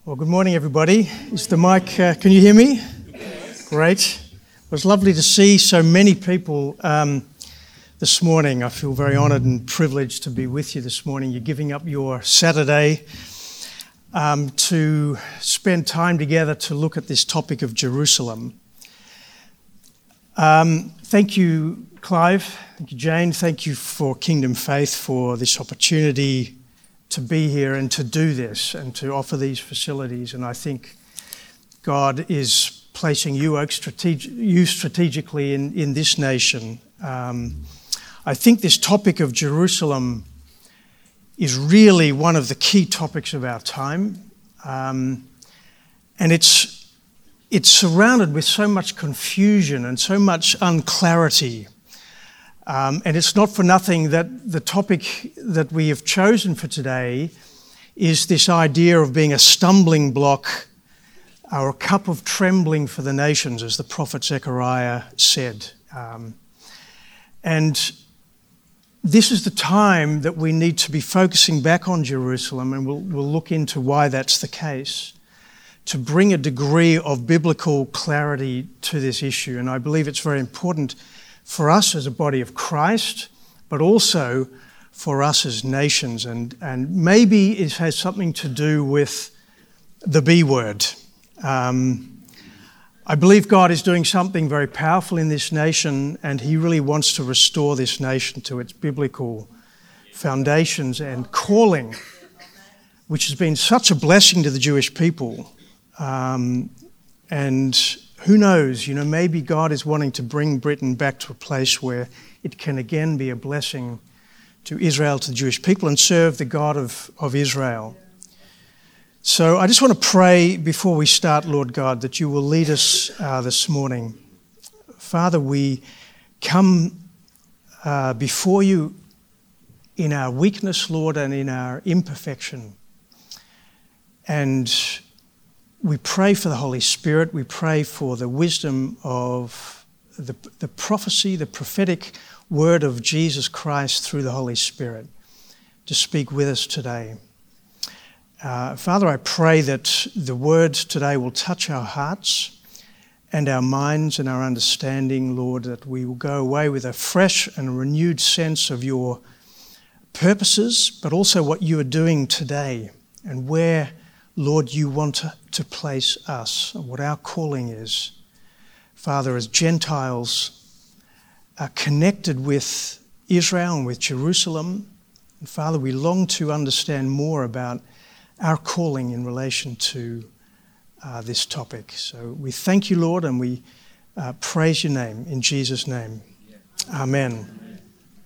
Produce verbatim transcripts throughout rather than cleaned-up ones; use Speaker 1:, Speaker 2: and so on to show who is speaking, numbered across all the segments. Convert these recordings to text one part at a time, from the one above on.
Speaker 1: Well, good morning, everybody. Is the mic, uh, can you hear me? Yes. Great. It was lovely to see so many people um, this morning. I feel very honoured and privileged to be with you this morning. You're giving up your Saturday um, to spend time together to look at this topic of Jerusalem. Um, thank you, Clive. Thank you, Jane. Thank you for Kingdom Faith for this opportunity to be here and to do this and to offer these facilities. And I think God is placing you, strateg- you strategically in, in this nation. Um, I think this topic of Jerusalem is really one of the key topics of our time. Um, and it's, it's surrounded with so much confusion and so much unclarity. Um, and it's not for nothing that the topic that we have chosen for today is this idea of being a stumbling block or a cup of trembling for the nations, as the prophet Zechariah said. Um, and this is the time that we need to be focusing back on Jerusalem, and we'll, we'll look into why that's the case, to bring a degree of biblical clarity to this issue. And I believe it's very important for us as a body of Christ, but also for us as nations. And, and maybe it has something to do with the B word. Um, I believe God is doing something very powerful in this nation, and he really wants to restore this nation to its biblical foundations and calling, which has been such a blessing to the Jewish people. Um, and Who knows, you know, maybe God is wanting to bring Britain back to a place where it can again be a blessing to Israel, to the Jewish people, and serve the God of, of Israel. So I just want to pray before we start, Lord God, that you will lead us uh, this morning. Father, we come uh, before you in our weakness, Lord, and in our imperfection. And we pray for the Holy Spirit. We pray for the wisdom of the, the prophecy, the prophetic word of Jesus Christ through the Holy Spirit to speak with us today. Uh, Father, I pray that the word today will touch our hearts and our minds and our understanding, Lord, that we will go away with a fresh and renewed sense of your purposes, but also what you are doing today and where, Lord, you want to, to place us, what our calling is. Father, as Gentiles are connected with Israel and with Jerusalem, and Father, we long to understand more about our calling in relation to uh, this topic. So we thank you, Lord, and we uh, praise your name in Jesus' name. Amen. Amen.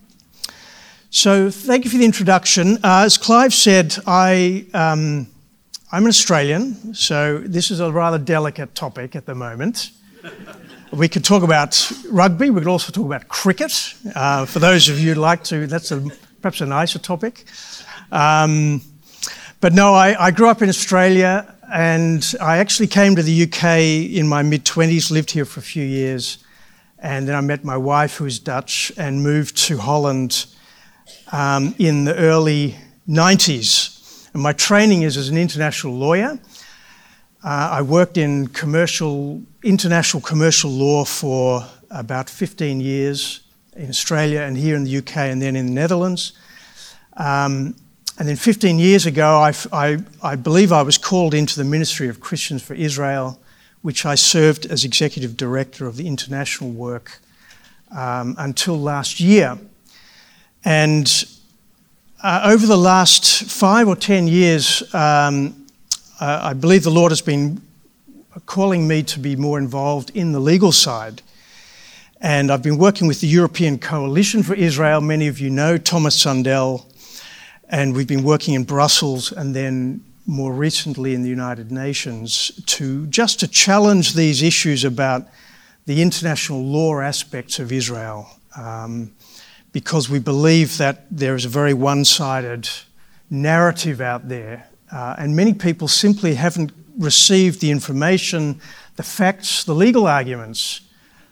Speaker 1: So thank you for the introduction. Uh, as Clive said, I... Um, I'm an Australian, so this is a rather delicate topic at the moment. We could talk about rugby, we could also talk about cricket. Uh, for those of you who'd like to, that's a, perhaps a nicer topic. Um, but no, I, I grew up in Australia, and I actually came to the U K in my mid-twenties, lived here for a few years, and then I met my wife, who's Dutch, and moved to Holland um, in the early nineties. And my training is as an international lawyer. Uh, I worked in commercial, international commercial law for about fifteen years in Australia and here in the U K and then in the Netherlands. Um, and then fifteen years ago, I, I, I believe I was called into the Ministry of Christians for Israel, which I served as executive director of the international work um, until last year. And Uh, over the last five or ten years, um, uh, I believe the Lord has been calling me to be more involved in the legal side. And I've been working with the European Coalition for Israel. Many of you know Thomas Sandel. And we've been working in Brussels and then more recently in the United Nations to just to challenge these issues about the international law aspects of Israel. Um, because we believe that there is a very one-sided narrative out there, uh, and many people simply haven't received the information, the facts, the legal arguments,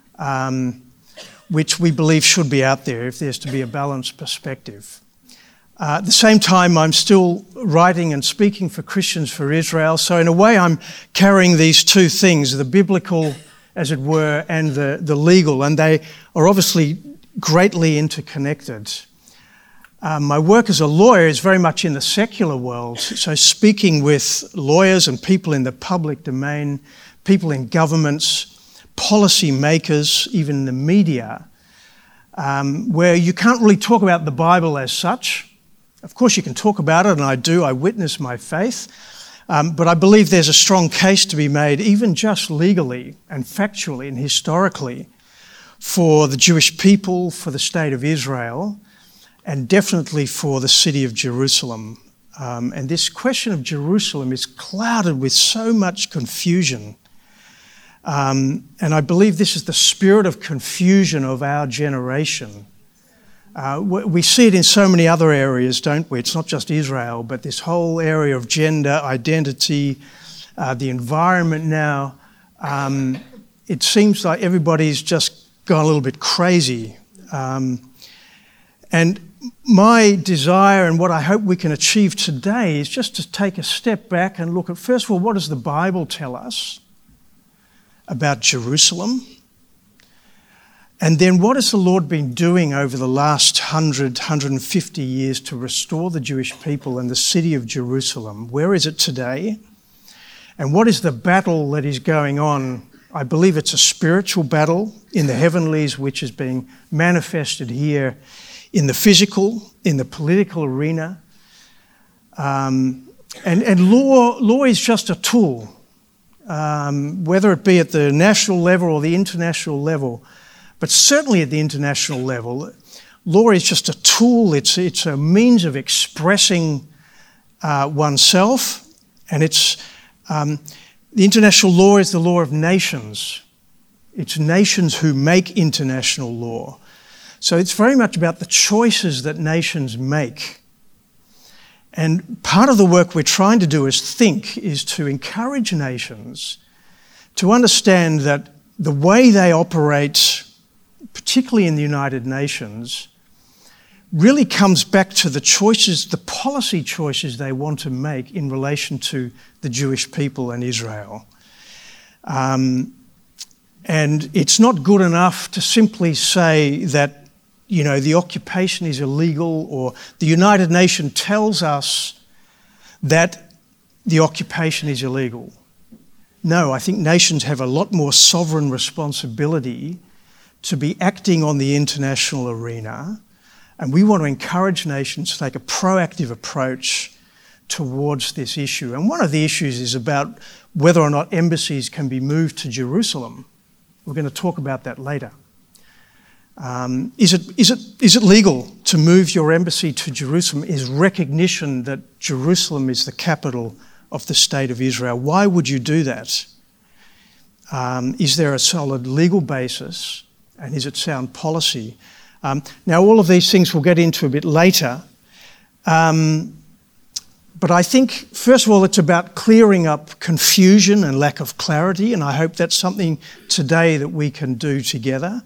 Speaker 1: um, which we believe should be out there if there's to be a balanced perspective. Uh, at the same time, I'm still writing and speaking for Christians for Israel. So in a way, I'm carrying these two things, the biblical, as it were, and the, the legal, and they are obviously greatly interconnected. Um, my work as a lawyer is very much in the secular world, so speaking with lawyers and people in the public domain, people in governments, policy makers, even the media, um, where you can't really talk about the Bible as such. Of course you can talk about it, and I do, I witness my faith, um, but I believe there's a strong case to be made, even just legally and factually and historically, for the Jewish people, for the state of Israel, and definitely for the city of Jerusalem. Um, and this question of Jerusalem is clouded with so much confusion. Um, and I believe this is the spirit of confusion of our generation. Uh, we see it in so many other areas, don't we? It's not just Israel, but this whole area of gender, identity, uh, the environment now. Um, it seems like everybody's just gone a little bit crazy. Um, and my desire and what I hope we can achieve today is just to take a step back and look at, first of all, what does the Bible tell us about Jerusalem? And then what has the Lord been doing over the last one hundred, one hundred fifty years to restore the Jewish people and the city of Jerusalem? Where is it today? And what is the battle that is going on? I believe it's a spiritual battle in the heavenlies, which is being manifested here in the physical, in the political arena. Um, and and law, law is just a tool, um, whether it be at the national level or the international level. But certainly at the international level, law is just a tool. It's, it's a means of expressing uh, oneself. And it's um, the international law is the law of nations. It's nations who make international law. So it's very much about the choices that nations make. And part of the work we're trying to do as Think is to encourage nations to understand that the way they operate, particularly in the United Nations, really comes back to the choices, the policy choices they want to make in relation to the Jewish people and Israel. Um, and it's not good enough to simply say that, you know, the occupation is illegal, or the United Nations tells us that the occupation is illegal. No, I think nations have a lot more sovereign responsibility to be acting on the international arena, and we want to encourage nations to take a proactive approach towards this issue. And one of the issues is about whether or not embassies can be moved to Jerusalem. We're going to talk about that later. Um, is it, is it, is it legal to move your embassy to Jerusalem? Is recognition that Jerusalem is the capital of the state of Israel? Why would you do that? Um, is there a solid legal basis? And is it sound policy? Um, now, all of these things we'll get into a bit later. Um, but I think, first of all, it's about clearing up confusion and lack of clarity, and I hope that's something today that we can do together.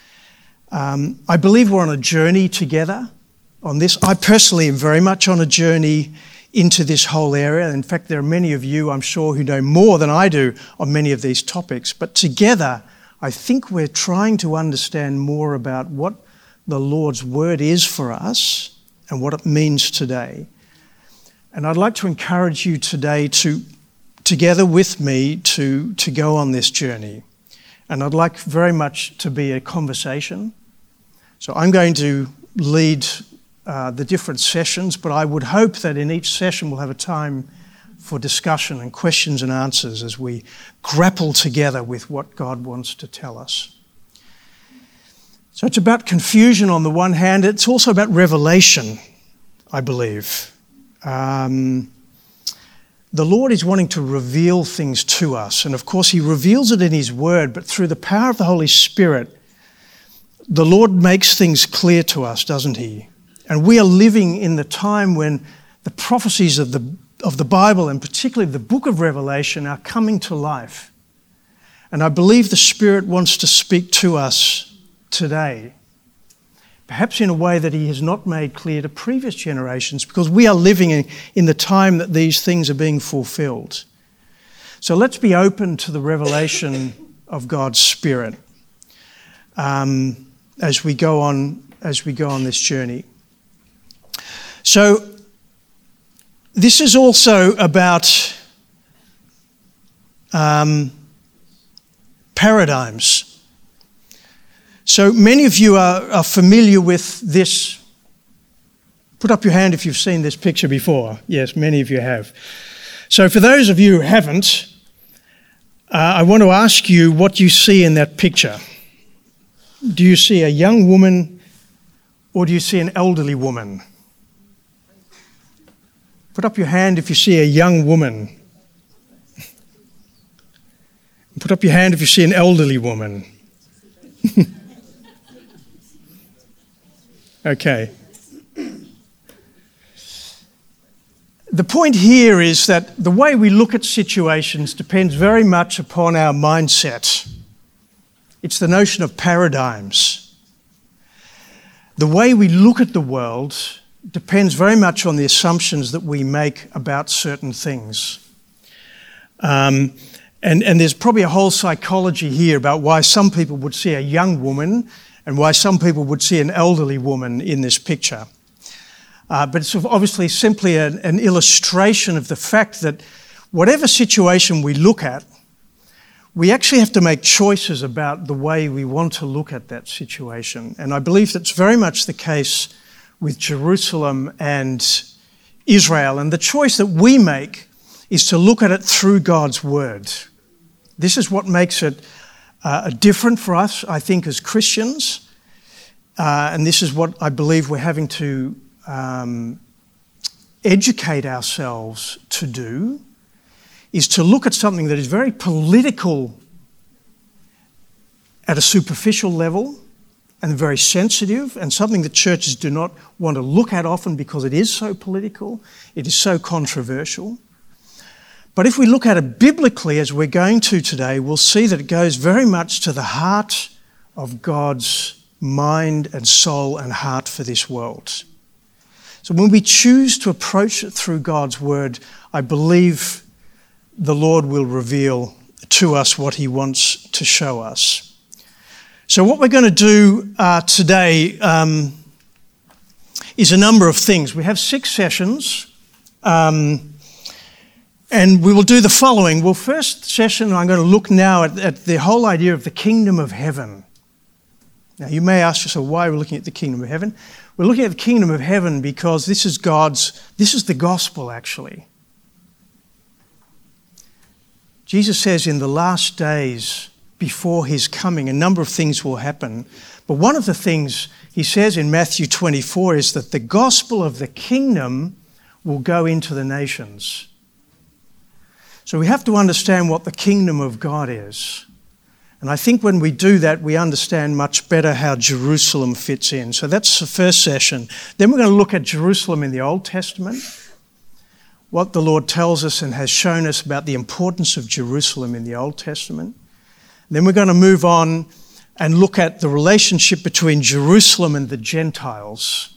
Speaker 1: Um, I believe we're on a journey together on this. I personally am very much on a journey into this whole area. In fact, there are many of you, I'm sure, who know more than I do on many of these topics. But together, I think we're trying to understand more about what the Lord's word is for us and what it means today. And I'd like to encourage you today to, together with me, to, to go on this journey. And I'd like very much to be a conversation. So I'm going to lead uh, the different sessions, but I would hope that in each session we'll have a time for discussion and questions and answers as we grapple together with what God wants to tell us. So it's about confusion on the one hand. It's also about revelation, I believe. Um, the Lord is wanting to reveal things to us. And of course, he reveals it in his word, but through the power of the Holy Spirit, the Lord makes things clear to us, doesn't he? And we are living in the time when the prophecies of the of the Bible, and particularly the book of Revelation, are coming to life. And I believe the Spirit wants to speak to us today. perhaps in a way that he has not made clear to previous generations, because we are living in, in the time that these things are being fulfilled. So let's be open to the revelation of God's Spirit um, as we go on as we go on this journey. So this is also about um, paradigms. So many of you are, are familiar with this. Put up your hand if you've seen this picture before. Yes, many of you have. So for those of you who haven't, uh, I want to ask you what you see in that picture. Do you see a young woman or do you see an elderly woman? Put up your hand if you see a young woman. Put up your hand if you see an elderly woman. Okay. The point here is that the way we look at situations depends very much upon our mindset. It's the notion of paradigms. The way we look at the world depends very much on the assumptions that we make about certain things. Um, and, and there's probably a whole psychology here about why some people would see a young woman and why some people would see an elderly woman in this picture. Uh, but it's obviously simply an, an illustration of the fact that whatever situation we look at, we actually have to make choices about the way we want to look at that situation. And I believe that's very much the case with Jerusalem and Israel. And the choice that we make is to look at it through God's word. This is what makes it Uh, different for us, I think, as Christians. Uh, and this is what I believe we're having to um, educate ourselves to do, is to look at something that is very political at a superficial level and very sensitive, and something that churches do not want to look at often because it is so political, it is so controversial. But if we look at it biblically, as we're going to today, we'll see that it goes very much to the heart of God's mind and soul and heart for this world. So when we choose to approach it through God's word, I believe the Lord will reveal to us what he wants to show us. So what we're going to do uh, today um, is a number of things. We have six sessions. Um, And we will do the following. Well, first session, I'm going to look now at, at the whole idea of the kingdom of heaven. Now, you may ask yourself, why are we looking at the kingdom of heaven? We're looking at the kingdom of heaven because this is God's, this is the gospel, actually. Jesus says in the last days before his coming, a number of things will happen. But one of the things he says in Matthew twenty-four is that the gospel of the kingdom will go into the nations. So we have to understand what the kingdom of God is. And I think when we do that, we understand much better how Jerusalem fits in. So that's the first session. Then we're going to look at Jerusalem in the Old Testament, what the Lord tells us and has shown us about the importance of Jerusalem in the Old Testament. Then we're going to move on and look at the relationship between Jerusalem and the Gentiles.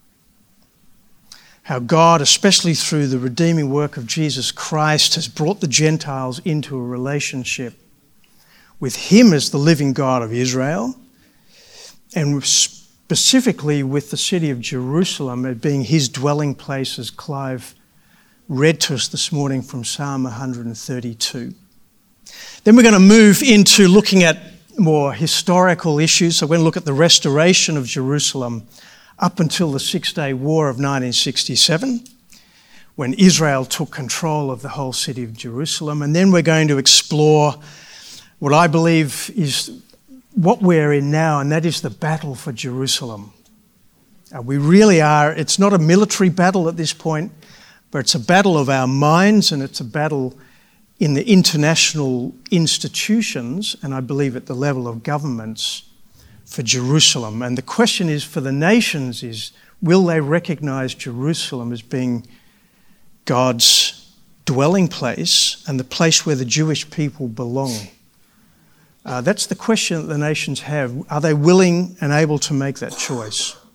Speaker 1: How God, especially through the redeeming work of Jesus Christ, has brought the Gentiles into a relationship with him as the living God of Israel, and specifically with the city of Jerusalem as being his dwelling place, as Clive read to us this morning from Psalm one thirty-two. Then we're going to move into looking at more historical issues. So we're going to look at the restoration of Jerusalem up until the Six-Day War of nineteen sixty-seven, when Israel took control of the whole city of Jerusalem. And then we're going to explore what I believe is what we're in now, and that is the battle for Jerusalem. Uh, we really are, it's not a military battle at this point, but it's a battle of our minds, and it's a battle in the international institutions, and I believe at the level of governments, for Jerusalem. And the question is for the nations is, will they recognize Jerusalem as being God's dwelling place and the place where the Jewish people belong? Uh, that's the question that the nations have. Are they willing and able to make that choice?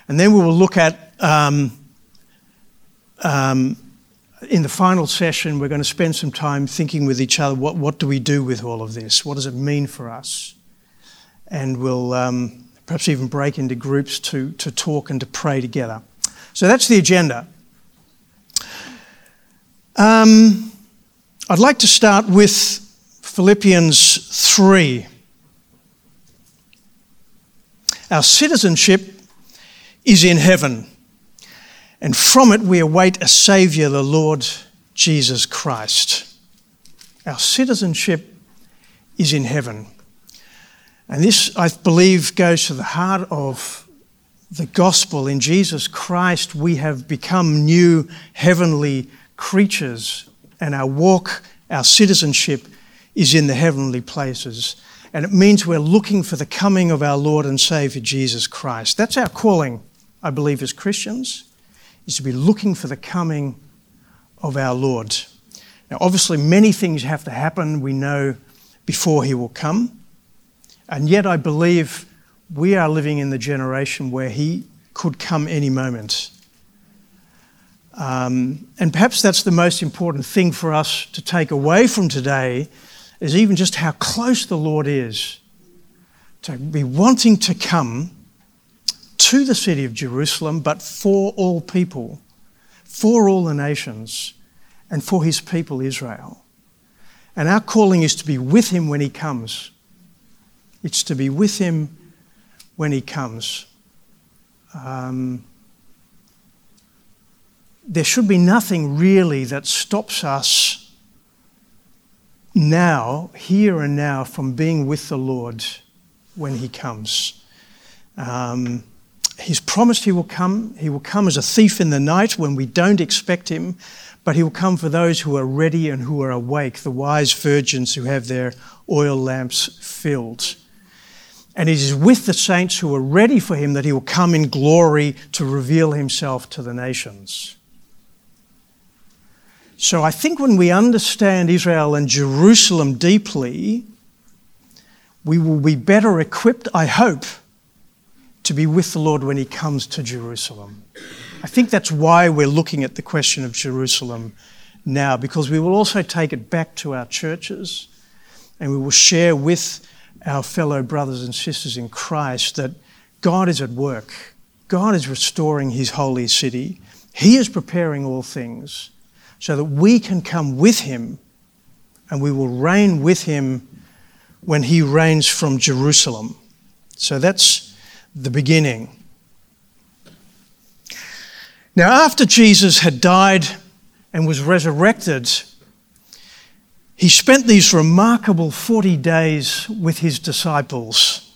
Speaker 1: And then we will look at, um, um, in the final session, we're going to spend some time thinking with each other, what, what do we do with all of this? What does it mean for us? And we'll um, perhaps even break into groups to, to talk and to pray together. So that's the agenda. Um, I'd like to start with Philippians three. Our citizenship is in heaven, and from it we await a Saviour, the Lord Jesus Christ. Our citizenship is in heaven. And this, I believe, goes to the heart of the gospel. In Jesus Christ, we have become new heavenly creatures, and our walk, our citizenship is in the heavenly places. And it means we're looking for the coming of our Lord and Saviour Jesus Christ. That's our calling, I believe, as Christians, is to be looking for the coming of our Lord. Now, obviously, many things have to happen, we know, before he will come. And yet I believe we are living in the generation where he could come any moment. Um, and perhaps that's the most important thing for us to take away from today, is even just how close the Lord is to be wanting to come to the city of Jerusalem, but for all people, for all the nations, and for his people Israel. And our calling is to be with him when he comes. It's to be with him when he comes. Um, there should be nothing really that stops us now, here and now, from being with the Lord when he comes. Um, he's promised he will come. He will come as a thief in the night when we don't expect him, but he will come for those who are ready and who are awake, the wise virgins who have their oil lamps filled. And it is with the saints who are ready for him that he will come in glory to reveal himself to the nations. So I think when we understand Israel and Jerusalem deeply, we will be better equipped, I hope, to be with the Lord when he comes to Jerusalem. I think that's why we're looking at the question of Jerusalem now, because we will also take it back to our churches and we will share with our fellow brothers and sisters in Christ that God is at work. God is restoring his holy city. He is preparing all things so that we can come with him and we will reign with him when he reigns from Jerusalem. So that's the beginning. Now, after Jesus had died and was resurrected, he spent these remarkable forty days with his disciples.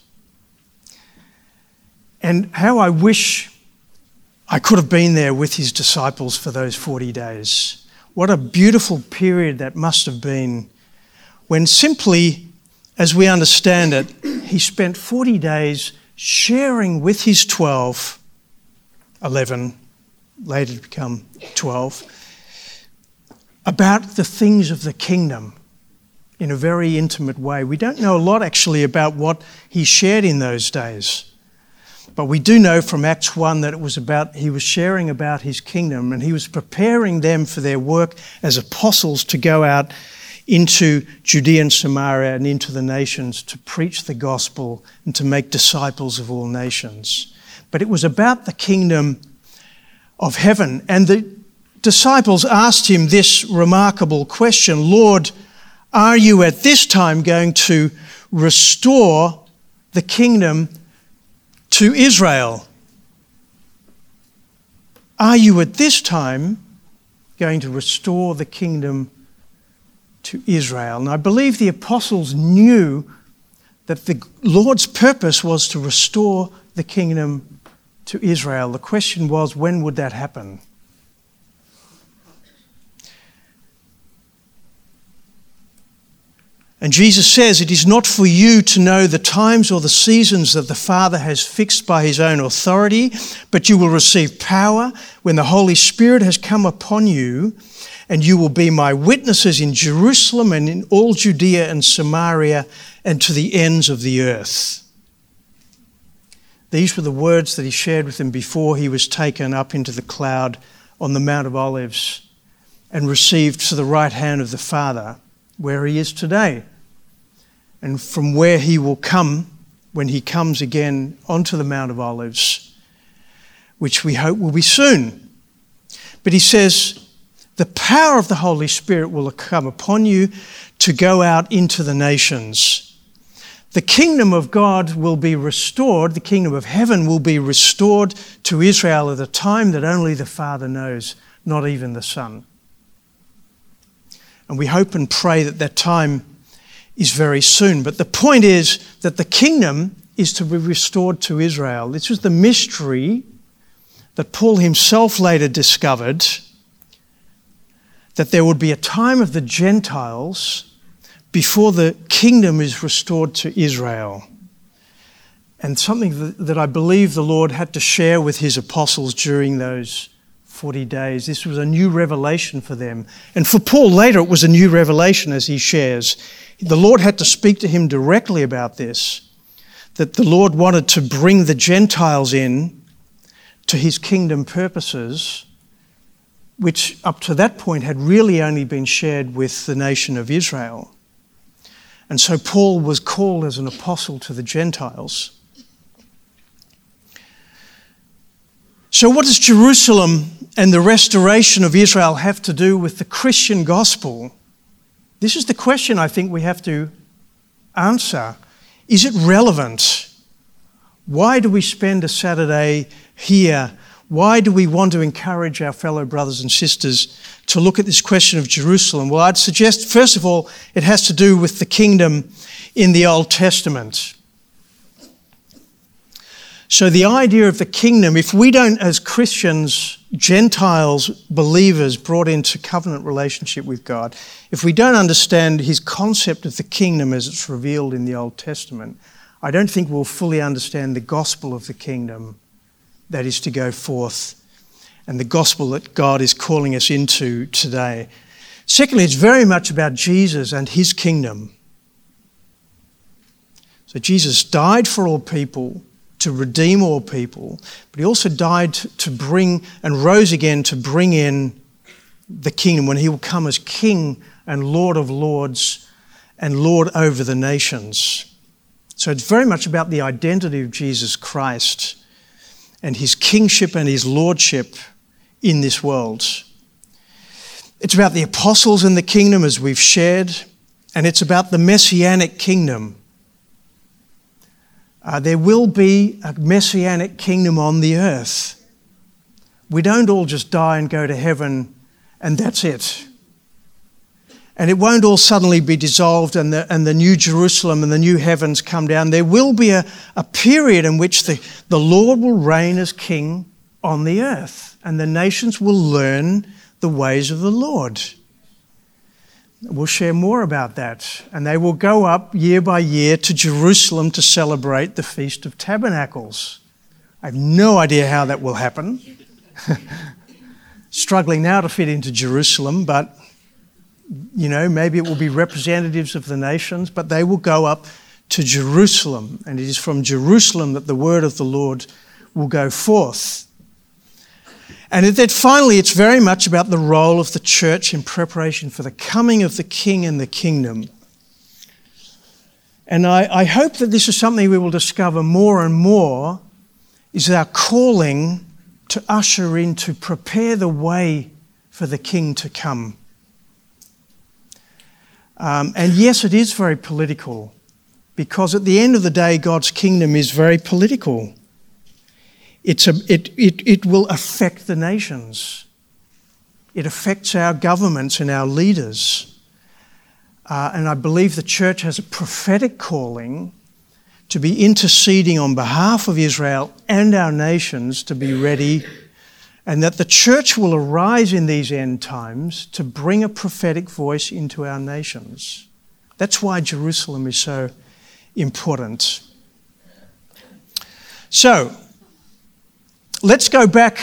Speaker 1: And how I wish I could have been there with his disciples for those forty days. What a beautiful period that must have been, when simply, as we understand it, he spent forty days sharing with his twelve, eleven, later to become twelve, about the things of the kingdom in a very intimate way. We don't know a lot actually about what he shared in those days, but we do know from Acts one that it was about, he was sharing about his kingdom and he was preparing them for their work as apostles to go out into Judea and Samaria and into the nations to preach the gospel and to make disciples of all nations. But it was about the kingdom of heaven. And the disciples asked him this remarkable question: Lord, are you at this time going to restore the kingdom to Israel? Are you at this time going to restore the kingdom to Israel? And I believe the apostles knew that the Lord's purpose was to restore the kingdom to Israel. The question was, when would that happen? And Jesus says, it is not for you to know the times or the seasons that the Father has fixed by his own authority, but you will receive power when the Holy Spirit has come upon you, and you will be my witnesses in Jerusalem and in all Judea and Samaria and to the ends of the earth. These were the words that he shared with them before he was taken up into the cloud on the Mount of Olives and received to the right hand of the Father, where he is today, and from where he will come when he comes again onto the Mount of Olives, which we hope will be soon. But he says, the power of the Holy Spirit will come upon you to go out into the nations. The kingdom of God will be restored, the kingdom of heaven will be restored to Israel at a time that only the Father knows, not even the Son. And we hope and pray that that time is very soon. But the point is that the kingdom is to be restored to Israel. This was the mystery that Paul himself later discovered, that there would be a time of the Gentiles before the kingdom is restored to Israel. And something that, that I believe the Lord had to share with his apostles during those forty days. This was a new revelation for them. And for Paul later, it was a new revelation, as he shares. The Lord had to speak to him directly about this, that the Lord wanted to bring the Gentiles in to his kingdom purposes, which up to that point had really only been shared with the nation of Israel. And so Paul was called as an apostle to the Gentiles. So what does Jerusalem and the restoration of Israel have to do with the Christian gospel? This is the question I think we have to answer. Is it relevant? Why do we spend a Saturday here? Why do we want to encourage our fellow brothers and sisters to look at this question of Jerusalem? Well, I'd suggest, first of all, it has to do with the kingdom in the Old Testament. So the idea of the kingdom, if we don't, as Christians, Gentiles, believers brought into covenant relationship with God, if we don't understand his concept of the kingdom as it's revealed in the Old Testament, I don't think we'll fully understand the gospel of the kingdom that is to go forth and the gospel that God is calling us into today. Secondly, it's very much about Jesus and his kingdom. So Jesus died for all people, to redeem all people, but he also died to bring and rose again to bring in the kingdom when he will come as King and Lord of Lords and Lord over the nations. So it's very much about the identity of Jesus Christ and his kingship and his lordship in this world. It's about the apostles in the kingdom, as we've shared, and it's about the messianic kingdom. Uh, there will be a messianic kingdom on the earth. We don't all just die and go to heaven and that's it. And it won't all suddenly be dissolved and the, and the new Jerusalem and the new heavens come down. There will be a, a period in which the, the Lord will reign as king on the earth and the nations will learn the ways of the Lord. We'll share more about that. And they will go up year by year to Jerusalem to celebrate the Feast of Tabernacles. I have no idea how that will happen. Struggling now to fit into Jerusalem, but, you know, maybe it will be representatives of the nations, but they will go up to Jerusalem. And it is from Jerusalem that the word of the Lord will go forth. And then finally, it's very much about the role of the church in preparation for the coming of the King and the kingdom. And I, I hope that this is something we will discover more and more, is our calling to usher in, to prepare the way for the King to come. Um, and yes, it is very political, because at the end of the day, God's kingdom is very political. It's a, it, it, it will affect the nations. It affects our governments and our leaders. Uh, and I believe the church has a prophetic calling to be interceding on behalf of Israel and our nations to be ready, and that the church will arise in these end times to bring a prophetic voice into our nations. That's why Jerusalem is so important. So, let's go back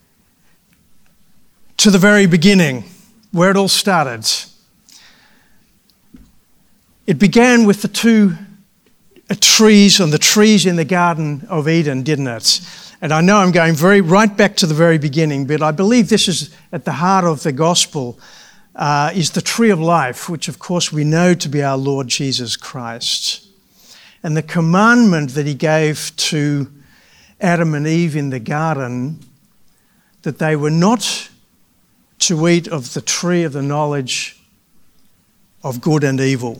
Speaker 1: to the very beginning, where it all started. It began with the two trees on the trees in the Garden of Eden, didn't it? And I know I'm going very right back to the very beginning, but I believe this is at the heart of the gospel, uh, is the tree of life, which of course we know to be our Lord Jesus Christ. And the commandment that he gave to Adam and Eve in the garden, that they were not to eat of the tree of the knowledge of good and evil.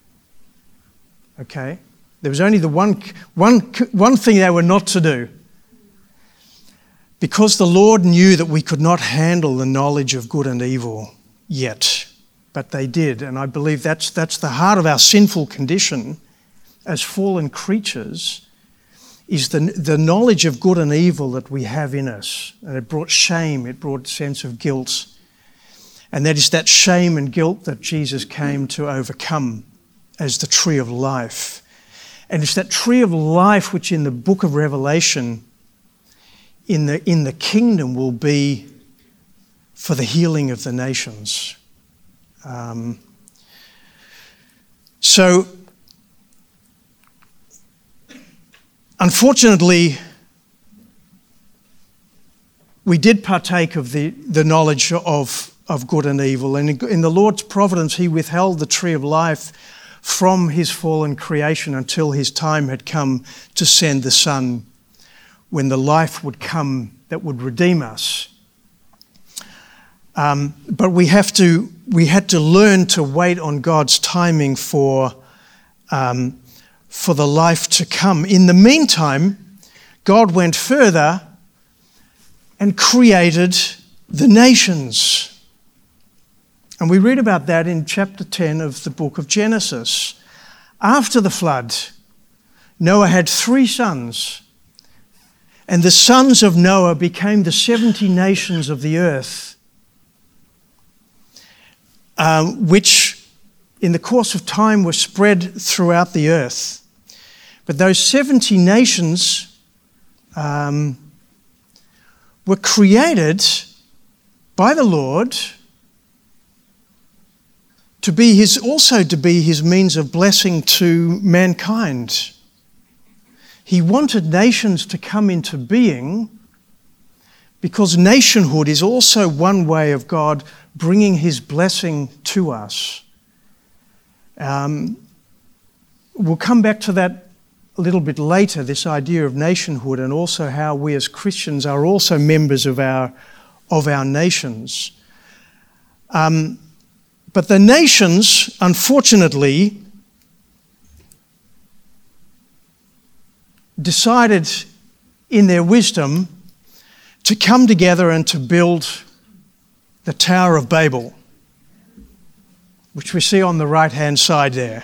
Speaker 1: Okay? There was only the one, one, one thing they were not to do. Because the Lord knew that we could not handle the knowledge of good and evil yet, but they did. And I believe that's, that's the heart of our sinful condition as fallen creatures, is the, the knowledge of good and evil that we have in us. And it brought shame, it brought a sense of guilt. And that is that shame and guilt that Jesus came to overcome as the tree of life. And it's that tree of life which in the book of Revelation, in the, in the kingdom, will be for the healing of the nations. Um, so, unfortunately, we did partake of the, the knowledge of, of good and evil. And in the Lord's providence, he withheld the tree of life from his fallen creation until his time had come to send the Son, when the life would come that would redeem us. Um, but we have to, we had to learn to wait on God's timing for, um, for the life to come. In the meantime, God went further and created the nations. And we read about that in chapter ten of the book of Genesis. After the flood, Noah had three sons, and the sons of Noah became the seventy nations of the earth, um, which in the course of time were spread throughout the earth. But those seventy nations um, were created by the Lord to be his, also to be his means of blessing to mankind. He wanted nations to come into being because nationhood is also one way of God bringing his blessing to us. Um, we'll come back to that a little bit later, this idea of nationhood, and also how we as Christians are also members of our, of our nations. Um, But the nations, unfortunately, decided in their wisdom to come together and to build the Tower of Babel, which we see on the right-hand side there.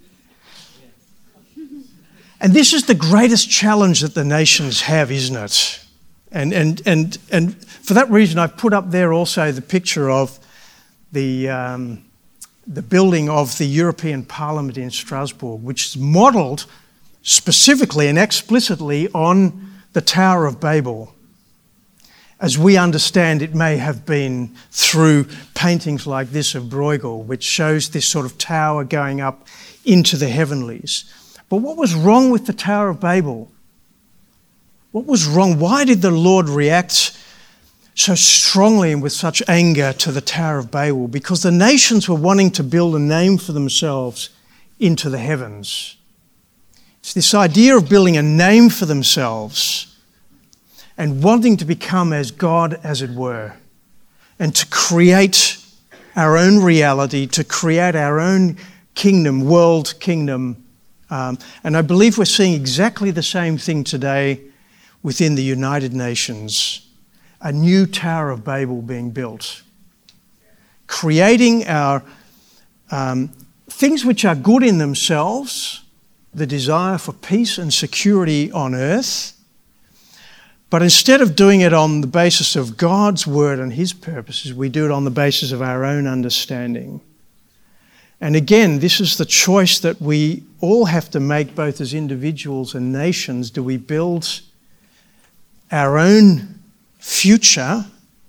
Speaker 1: And this is the greatest challenge that the nations have, isn't it? And, and, and, and for that reason, I've put up there also the picture of the um, the building of the European Parliament in Strasbourg, which is modelled specifically and explicitly on the Tower of Babel. As we understand, it may have been through paintings like this of Bruegel, which shows this sort of tower going up into the heavenlies. But what was wrong with the Tower of Babel? What was wrong? Why did the Lord react so strongly and with such anger to the Tower of Babel? Because the nations were wanting to build a name for themselves into the heavens. It's this idea of building a name for themselves and wanting to become as God, as it were, and to create our own reality, to create our own kingdom, world kingdom. Um, and I believe we're seeing exactly the same thing today within the United Nations. A new Tower of Babel being built, creating our um, things which are good in themselves, the desire for peace and security on earth, but instead of doing it on the basis of God's word and his purposes, we do it on the basis of our own understanding. And again, this is the choice that we all have to make, both as individuals and nations. Do we build our own future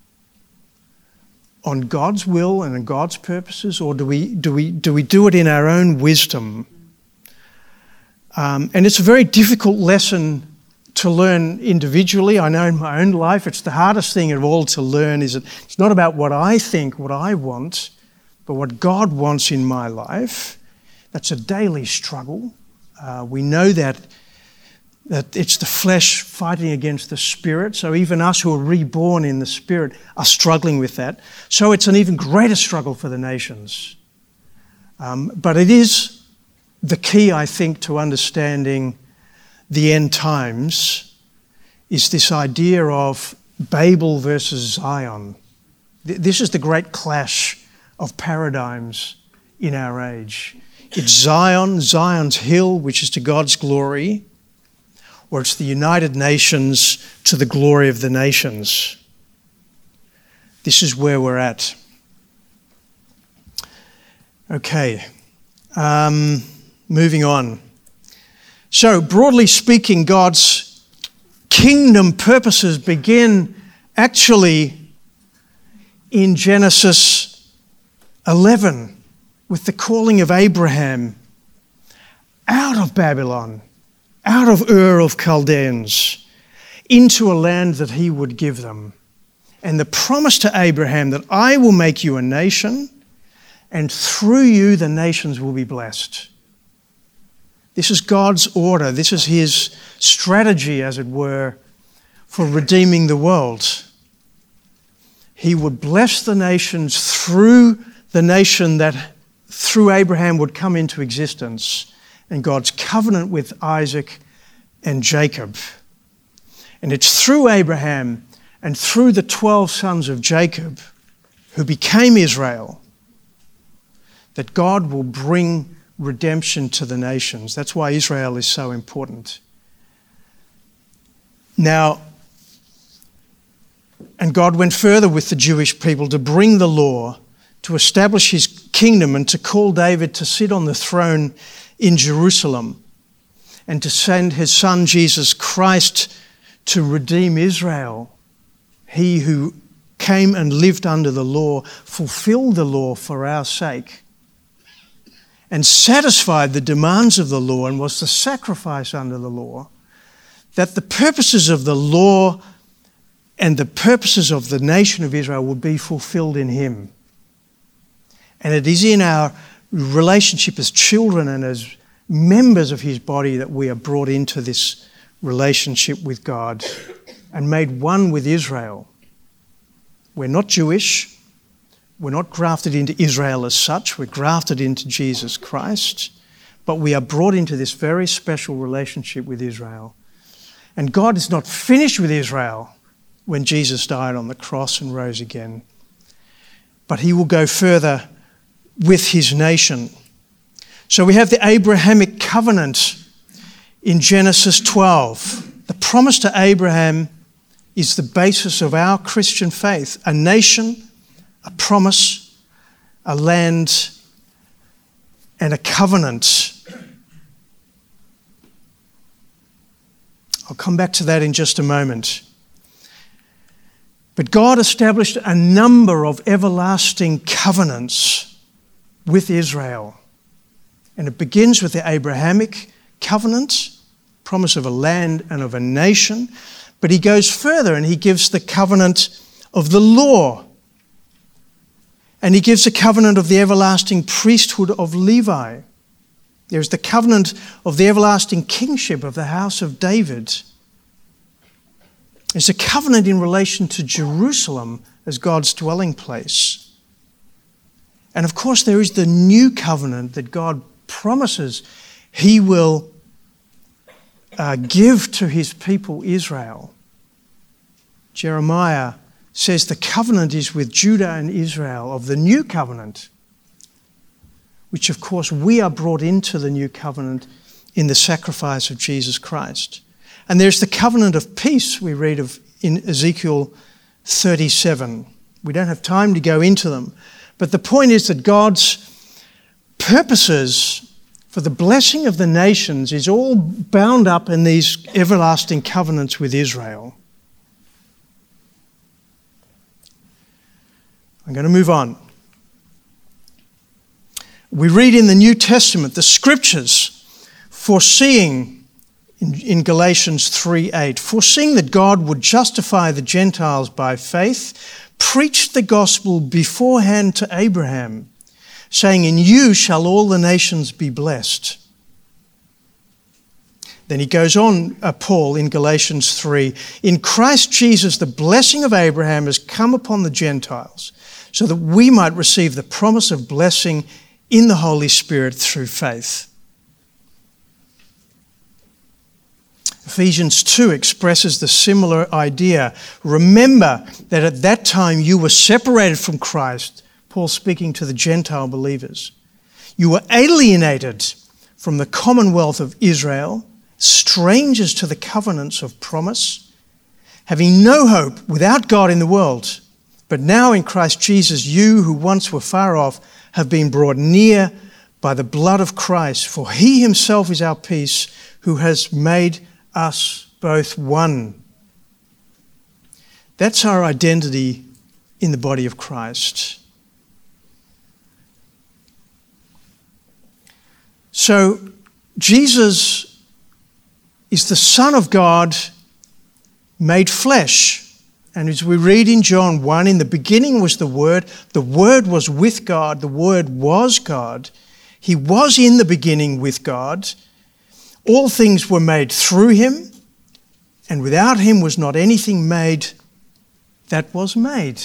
Speaker 1: on God's will and on God's purposes, or do we do we do we do it in our own wisdom? Um, and it's a very difficult lesson to learn individually. I know in my own life it's the hardest thing of all to learn is that it's not about what I think, what I want, but what God wants in my life. That's a daily struggle. Uh, we know that, that it's the flesh fighting against the spirit. So even us who are reborn in the spirit are struggling with that. So it's an even greater struggle for the nations. Um, but it is the key, I think, to understanding the end times is this idea of Babel versus Zion. This is the great clash of paradigms in our age. It's Zion, Zion's hill, which is to God's glory, or it's the United Nations to the glory of the nations. This is where we're at. Okay, um, moving on. So, broadly speaking, God's kingdom purposes begin actually in Genesis eleven with the calling of Abraham out of Babylon, out of Ur of Chaldeans, into a land that he would give them. And the promise to Abraham that I will make you a nation, and through you the nations will be blessed. This is God's order. This is his strategy, as it were, for redeeming the world. He would bless the nations through the nation that through Abraham would come into existence, and God's covenant with Isaac and Jacob. And it's through Abraham and through the twelve sons of Jacob, who became Israel, that God will bring redemption to the nations. That's why Israel is so important. Now, and God went further with the Jewish people to bring the law, to establish his kingdom, and to call David to sit on the throne in Jerusalem, and to send his son Jesus Christ to redeem Israel. He who came and lived under the law, fulfilled the law for our sake, and satisfied the demands of the law, and was the sacrifice under the law, that the purposes of the law and the purposes of the nation of Israel would be fulfilled in him. And it is in our relationship as children and as members of his body that we are brought into this relationship with God and made one with Israel. We're not Jewish. We're not grafted into Israel as such. We're grafted into Jesus Christ. But we are brought into this very special relationship with Israel. And God is not finished with Israel when Jesus died on the cross and rose again. But he will go further with his nation. So we have the Abrahamic covenant in Genesis twelve. The promise to Abraham is the basis of our Christian faith. A nation, a promise, a land, and a covenant. I'll come back to that in just a moment. But God established a number of everlasting covenants with Israel. And it begins with the Abrahamic covenant, promise of a land and of a nation. But he goes further and he gives the covenant of the law. And he gives the covenant of the everlasting priesthood of Levi. There's the covenant of the everlasting kingship of the house of David. There's a covenant in relation to Jerusalem as God's dwelling place. And of course, there is the new covenant that God promises he will uh, give to his people Israel. Jeremiah says the covenant is with Judah and Israel of the new covenant, which of course we are brought into the new covenant in the sacrifice of Jesus Christ. And there's the covenant of peace we read of in Ezekiel thirty-seven. We don't have time to go into them. But the point is that God's purposes for the blessing of the nations is all bound up in these everlasting covenants with Israel. I'm going to move on. We read in the New Testament, the scriptures foreseeing, in, in Galatians three eight, foreseeing that God would justify the Gentiles by faith, preached the gospel beforehand to Abraham, saying, in you shall all the nations be blessed. Then he goes on, uh, Paul, in Galatians three, in Christ Jesus the blessing of Abraham has come upon the Gentiles, so that we might receive the promise of blessing in the Holy Spirit through faith. Ephesians two expresses the similar idea. Remember that at that time you were separated from Christ, Paul speaking to the Gentile believers. You were alienated from the commonwealth of Israel, strangers to the covenants of promise, having no hope, without God in the world. But now in Christ Jesus, you who once were far off have been brought near by the blood of Christ. For he himself is our peace, who has made us both one. That's our identity in the body of Christ. So Jesus is the Son of God made flesh. And as we read in John one, in the beginning was the Word. The Word was with God. The Word was God. He was in the beginning with God. All things were made through him, and without him was not anything made that was made.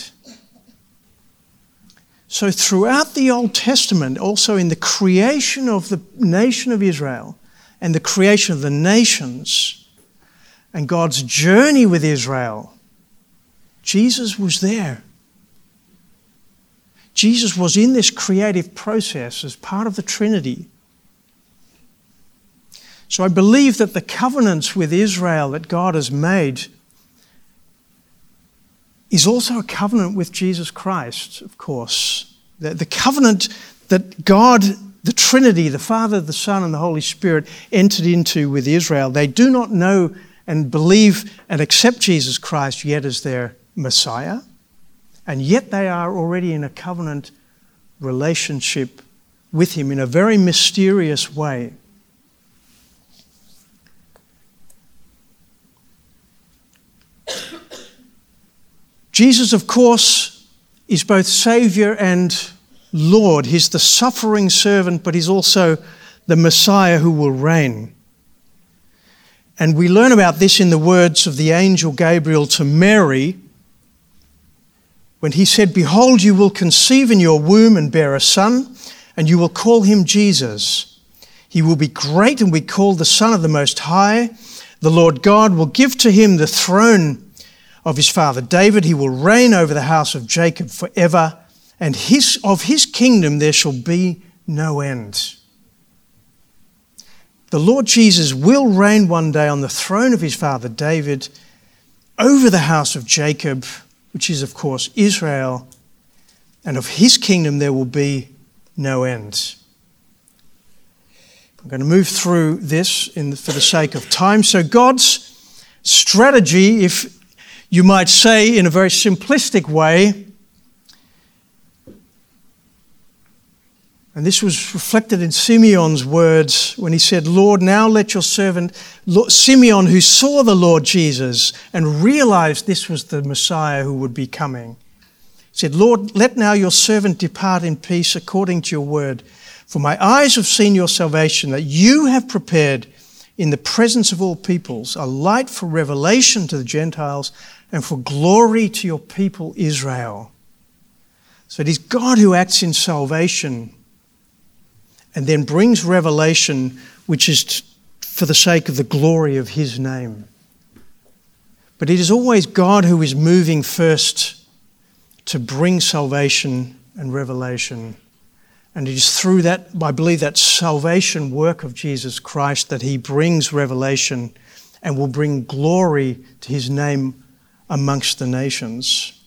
Speaker 1: So throughout the Old Testament, also in the creation of the nation of Israel and the creation of the nations and God's journey with Israel, Jesus was there. Jesus was in this creative process as part of the Trinity. So I believe that the covenants with Israel that God has made is also a covenant with Jesus Christ, of course. The, the covenant that God, the Trinity, the Father, the Son, and the Holy Spirit entered into with Israel. They do not know and believe and accept Jesus Christ yet as their Messiah, and yet they are already in a covenant relationship with him in a very mysterious way. Jesus, of course, is both Saviour and Lord. He's the suffering servant, but he's also the Messiah who will reign. And we learn about this in the words of the angel Gabriel to Mary, when he said, behold, you will conceive in your womb and bear a son, and you will call him Jesus. He will be great and be called the Son of the Most High. The Lord God will give to him the throne of his father David. He will reign over the house of Jacob forever, and his, of his kingdom there shall be no end. The Lord Jesus will reign one day on the throne of his father David over the house of Jacob, which is, of course, Israel, and of his kingdom there will be no end. I'm going to move through this in, for the sake of time. So God's strategy, if you might say in a very simplistic way, and this was reflected in Simeon's words when he said, Lord, now let your servant, Simeon, who saw the Lord Jesus and realized this was the Messiah who would be coming, said, Lord, let now your servant depart in peace according to your word. For my eyes have seen your salvation, that you have prepared in the presence of all peoples a light for revelation to the Gentiles and for glory to your people Israel. So it is God who acts in salvation and then brings revelation, which is t- for the sake of the glory of his name. But it is always God who is moving first to bring salvation and revelation. And it is through that, I believe, that salvation work of Jesus Christ that he brings revelation and will bring glory to his name amongst the nations.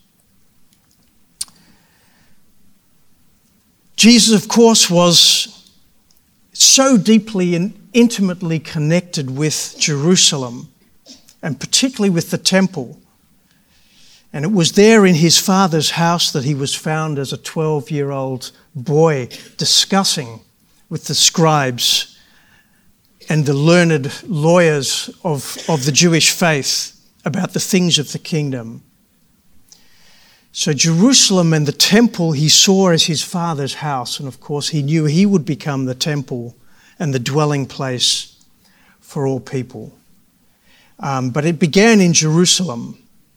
Speaker 1: Jesus, of course, was so deeply and intimately connected with Jerusalem, and particularly with the temple. And it was there in his father's house that he was found as a twelve-year-old boy discussing with the scribes and the learned lawyers of, of the Jewish faith about the things of the kingdom. So Jerusalem and the temple he saw as his father's house, and of course he knew he would become the temple and the dwelling place for all people. Um, but it began in Jerusalem.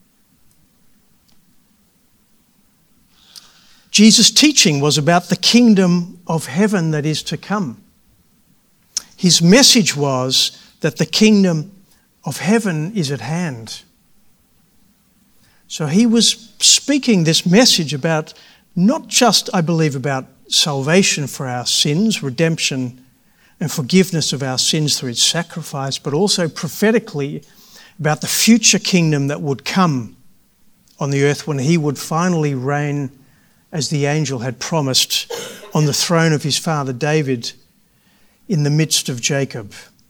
Speaker 1: Jesus' teaching was about the kingdom of heaven that is to come. His message was that the kingdom of heaven is at hand. So he was speaking this message about not just, I believe, about salvation for our sins, redemption and forgiveness of our sins through his sacrifice, but also prophetically about the future kingdom that would come on the earth when he would finally reign as the angel had promised on the throne of his father David in the midst of Jacob.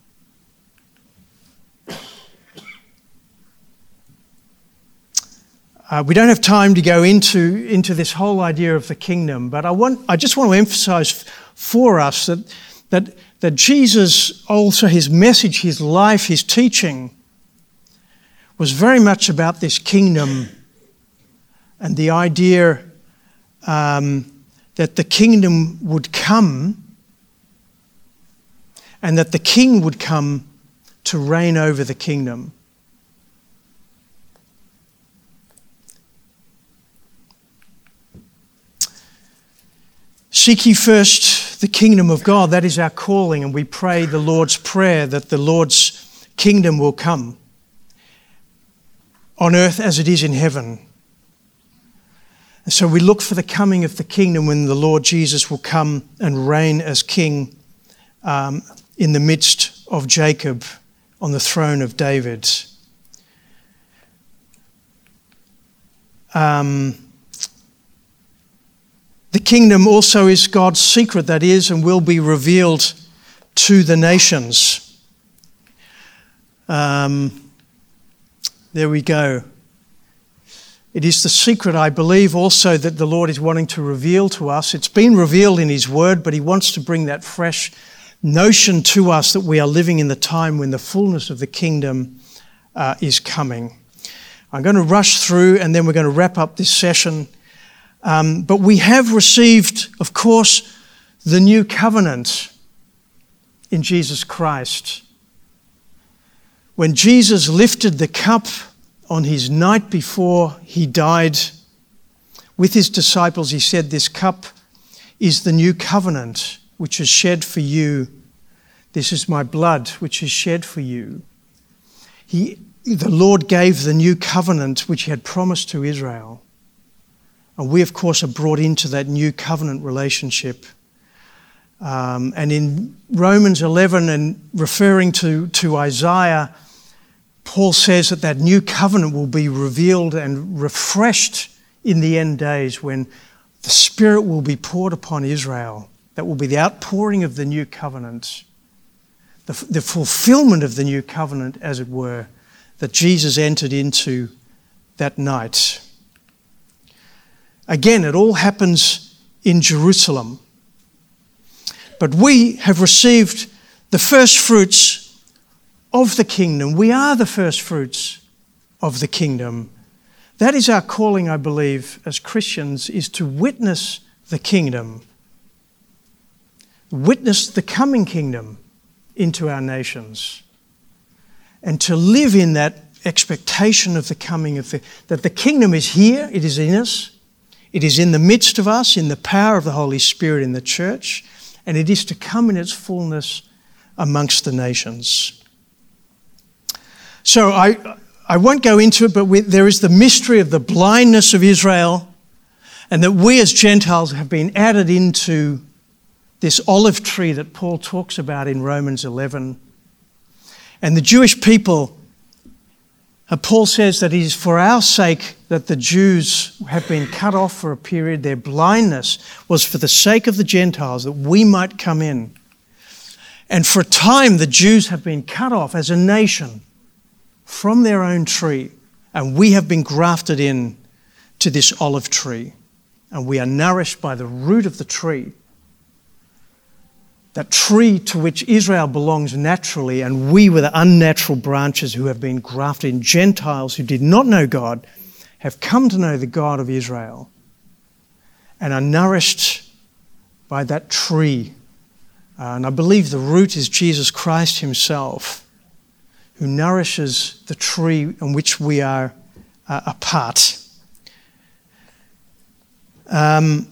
Speaker 1: Uh, we don't have time to go into, into this whole idea of the kingdom, but I want I just want to emphasize for us that, that, that Jesus, also his message, his life, his teaching was very much about this kingdom and the idea um, that the kingdom would come and that the king would come to reign over the kingdom. Seek ye first the kingdom of God. That is our calling, and we pray the Lord's Prayer that the Lord's kingdom will come on earth as it is in heaven. And so we look for the coming of the kingdom when the Lord Jesus will come and reign as king um, in the midst of Jacob on the throne of David. Um, the kingdom also is God's secret that is and will be revealed to the nations. Um, there we go. It is the secret, I believe, also that the Lord is wanting to reveal to us. It's been revealed in his word, but he wants to bring that fresh notion to us that we are living in the time when the fullness of the kingdom uh, is coming. I'm going to rush through and then we're going to wrap up this session. Um, but we have received, of course, the new covenant in Jesus Christ. When Jesus lifted the cup on his night before he died with his disciples, he said, "This cup is the new covenant which is shed for you. This is my blood which is shed for you." He, the Lord gave the new covenant which he had promised to Israel. And we, of course, are brought into that new covenant relationship. Um, and in Romans eleven, and referring to, to Isaiah, Paul says that that new covenant will be revealed and refreshed in the end days when the Spirit will be poured upon Israel. That will be the outpouring of the new covenant, the, the fulfillment of the new covenant, as it were, that Jesus entered into that night. Again, it all happens in Jerusalem. But we have received the first fruits of the kingdom. We are the first fruits of the kingdom. That is our calling, I believe, as Christians, is to witness the kingdom. Witness the coming kingdom into our nations. And to live in that expectation of the coming of the, that the kingdom is here, it is in us. It is in the midst of us, in the power of the Holy Spirit in the church, and it is to come in its fullness amongst the nations. So I, I won't go into it, but we, there is the mystery of the blindness of Israel, and that we as Gentiles have been added into this olive tree that Paul talks about in Romans eleven. And the Jewish people, uh, Paul says that it is for our sake that the Jews have been cut off for a period. Their blindness was for the sake of the Gentiles, that we might come in. And for a time, the Jews have been cut off as a nation from their own tree. And we have been grafted in to this olive tree. And we are nourished by the root of the tree. that tree to which Israel belongs naturally, and we were the unnatural branches who have been grafted in. Gentiles who did not know God have come to know the God of Israel and are nourished by that tree. Uh, and I believe the root is Jesus Christ himself, who nourishes the tree on which we are uh, a part. Um,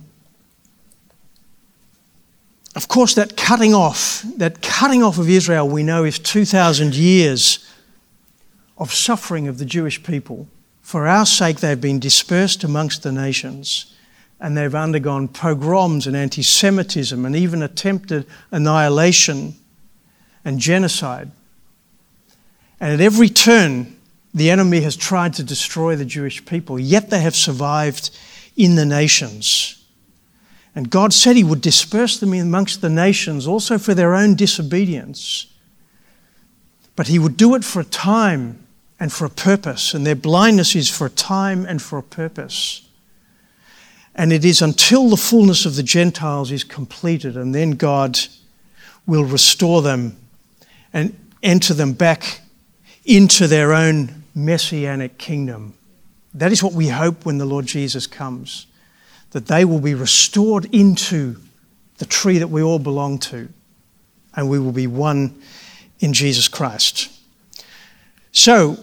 Speaker 1: Of course, that cutting off, that cutting off of Israel, we know, is two thousand years of suffering of the Jewish people. For our sake, they've been dispersed amongst the nations, and they've undergone pogroms and anti-Semitism and even attempted annihilation and genocide. And at every turn, the enemy has tried to destroy the Jewish people, yet they have survived in the nations. And God said he would disperse them amongst the nations also for their own disobedience. But he would do it for a time and for a purpose. And their blindness is for a time and for a purpose. And it is until the fullness of the Gentiles is completed, and then God will restore them and enter them back into their own messianic kingdom. That is what we hope when the Lord Jesus comes, that they will be restored into the tree that we all belong to, and we will be one in Jesus Christ. So,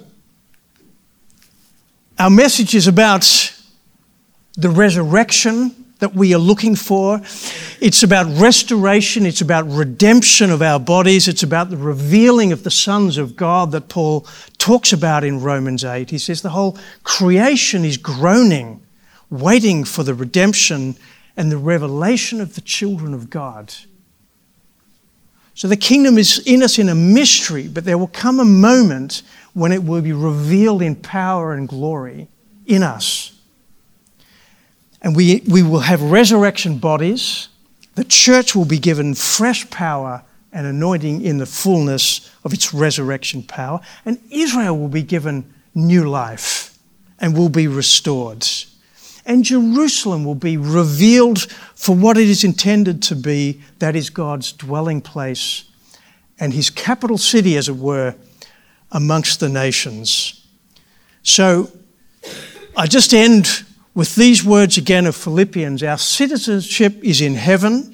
Speaker 1: our message is about the resurrection that we are looking for. It's about restoration. It's about redemption of our bodies. It's about the revealing of the sons of God that Paul talks about in Romans eight. He says the whole creation is groaning, waiting for the redemption and the revelation of the children of God. So the kingdom is in us in a mystery, but there will come a moment when it will be revealed in power and glory in us. And we, we will have resurrection bodies. The church will be given fresh power and anointing in the fullness of its resurrection power. And Israel will be given new life and will be restored. And Jerusalem will be revealed for what it is intended to be, that is God's dwelling place and his capital city, as it were, amongst the nations. So I just end with these words again of Philippians. Our citizenship is in heaven,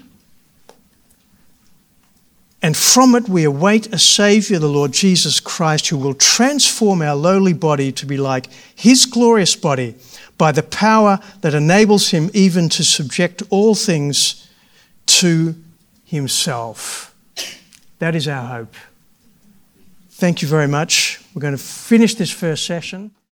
Speaker 1: and from it we await a Saviour, the Lord Jesus Christ, who will transform our lowly body to be like his glorious body by the power that enables him even to subject all things to himself. That is our hope. Thank you very much. We're going to finish this first session.